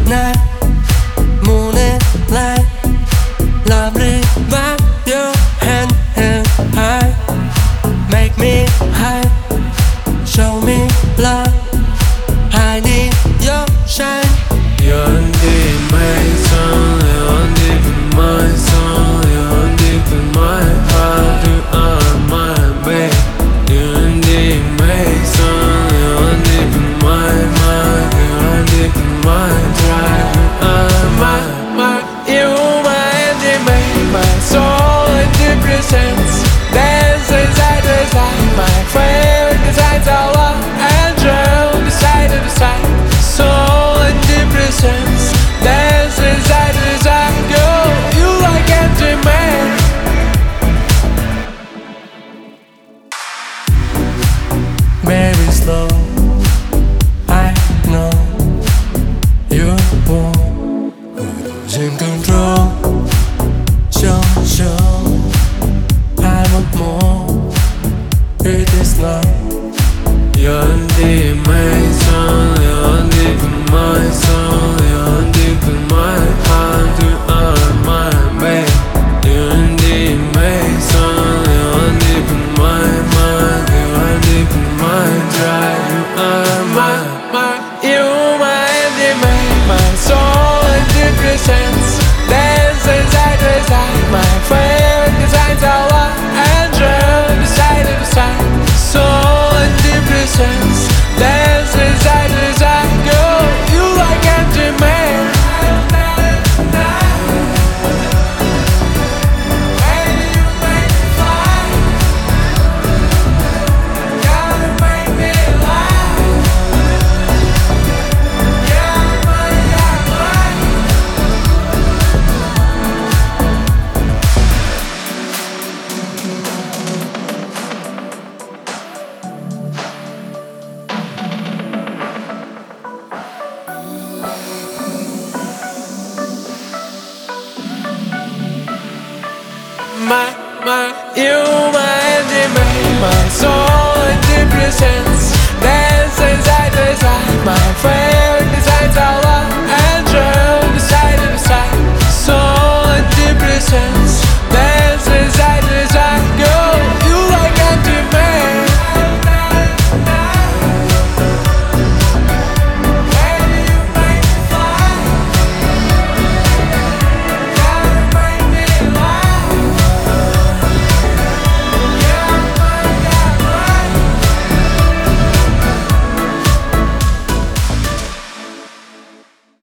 night, moonlight, lovely vibe. Your hand held high, make me high, show me love. I need your shine. You're deep in my soul, you're deep in my soul, you're deep in my heart, you are my babe. You're deep in my soul, you're deep in my mind, you're deep in my drive, you are my. You my enemy, my soul in deep presence. Dance inside the side, my friend, besides our love and drown beside the side. Soul in deep presence, dance inside the side. Go, you like empty man. Very slow, I know you won't losing control. Show, I want more. It is love. You're deep in my soul, you're deep in my soul, you're deep in my heart, you are my babe. You're deep in my soul, you're deep in my mind, you're deep in my drive, you are my. You my enemy, my soul in deep presence. Dance inside the side, my friend, besides our love and drown beside the side. Soul in deep presence, dance inside the side. Go, you like empty man. When you make me fly, gotta make me lie. You're my light. You my enemy, my soul in deep presence. Dance inside the side, my friend.